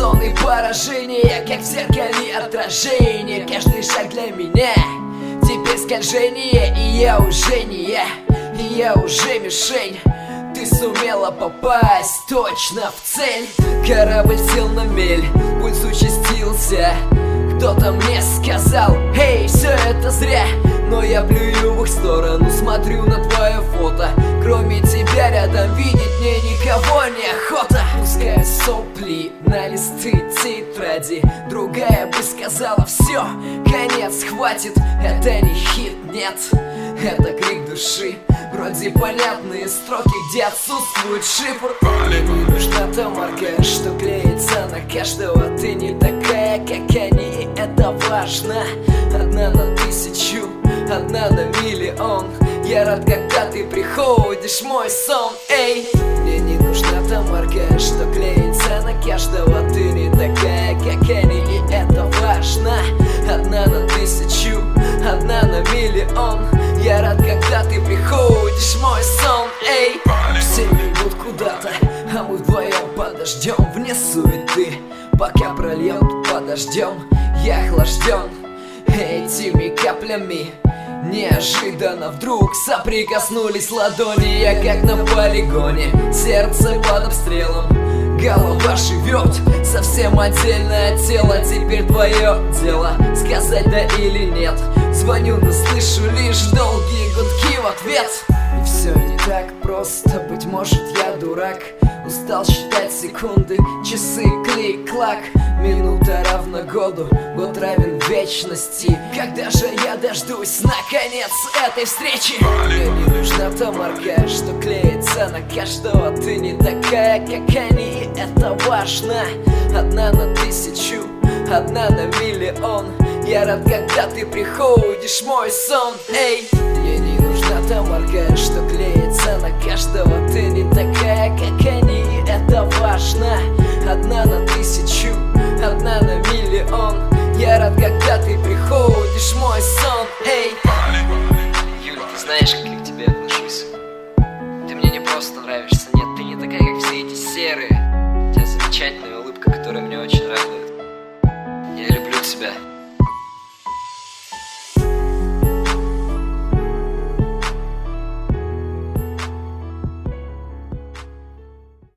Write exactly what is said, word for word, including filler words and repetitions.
сон и поражение, как в зеркале отражение. Каждый шаг для меня теперь скольжение, и я уже не я, и я уже мишень. Ты сумела попасть точно в цель. Корабль сел на мель, пульс участился. Кто-то мне сказал: эй, все это зря. Но я плюю в их сторону, смотрю на твое фото. Кроме тебя рядом видеть мне никого не охота. Пускаю сопли на листы тетради. Другая бы сказала: все, конец, хватит. Это не хит, нет, это крик души. Вроде понятные строки, где отсутствует шифр. Мне не нужна та марка, что клеится на каждого. Ты не такая, как они, и это важно. Одна на тысячу, одна на миллион. Я рад, когда ты приходишь в мой сон. Эй, мне не нужна та марка, что клеится на каждого. Ты не такая, как они, и это важно. Одна на тысячу, одна на миллион. Я рад, когда ты приходишь в мой сон. Эй, все бегут куда-то, а мы вдвоем подождем вне суеты, пока прольет подождем. Я охлажден этими каплями. Неожиданно вдруг соприкоснулись ладони. Я как на полигоне, сердце под обстрелом. Голова живет совсем отдельно от тела. Теперь твое дело сказать да или нет. Звоню, но слышу лишь долгие гудки в ответ. И все не так просто, быть может я дурак. Устал считать секунды, часы, клик-клак. Минута равна году, год равен вечности. Когда же я дождусь наконец этой встречи? Мне не нужна та марка, что клеится на каждого. Ты не такая, как они, и это важно. Одна на тысячу, одна на миллион. Я рад, когда ты приходишь в мой сон. Эй, мне не нужна та марка, что клеится на каждого. Ты не такая, как они, и это важно.